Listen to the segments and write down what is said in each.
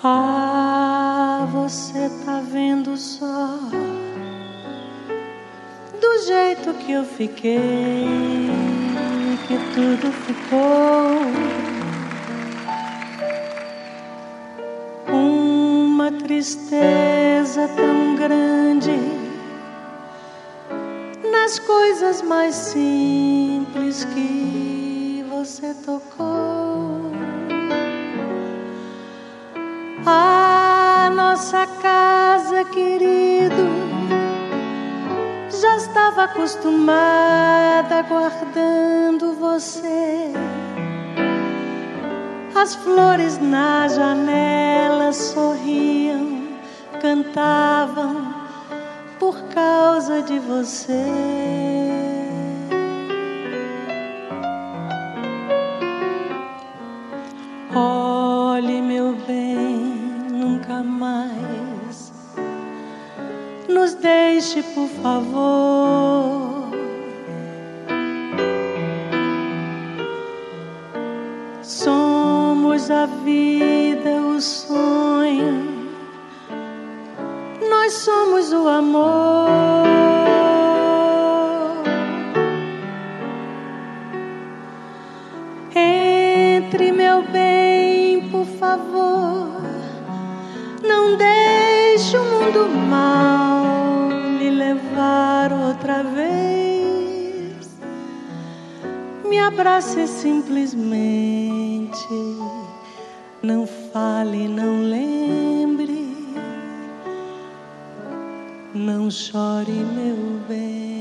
Ah, você tá vendo só do jeito que eu fiquei, que tudo ficou uma tristeza tão grande nas coisas mais simples que você tocou. A nossa casa, querido, já estava acostumada aguardando você. As flores na janela sorriam, cantavam por causa de você. Olhe, meu bem, nunca mais nos deixe, por favor. Somos a vida, o sonho, nós somos o amor. Entre, meu bem, por favor, não deixe o mundo mal lhe levar outra vez. Me abrace simplesmente, não fale, não lembre, não chore, meu bem.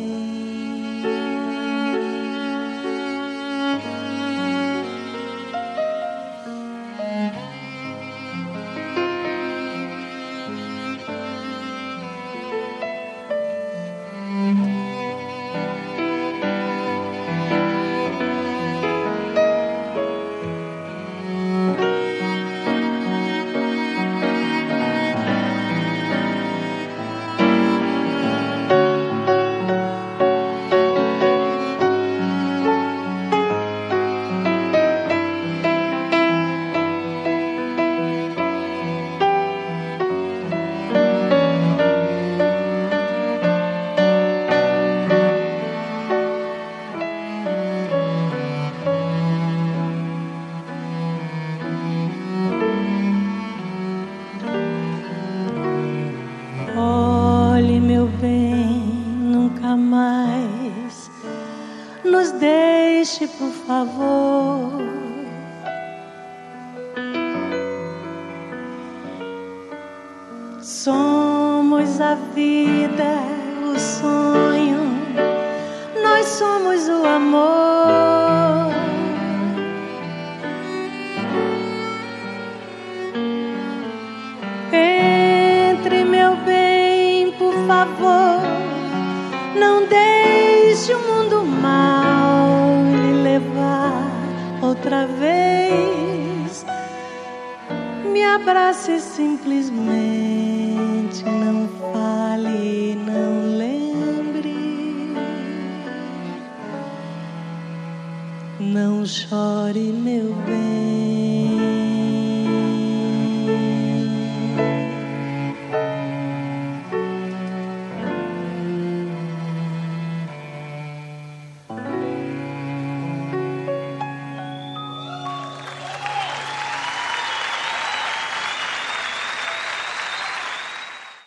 Olhe, meu bem, nunca mais nos deixe, por favor. Somos a vida, o sonho, nós somos o amor. Entre, meu bem, por favor, não deixe o mundo mal lhe levar outra vez. Me abrace simplesmente, não fale, não lembre, não chore, meu bem.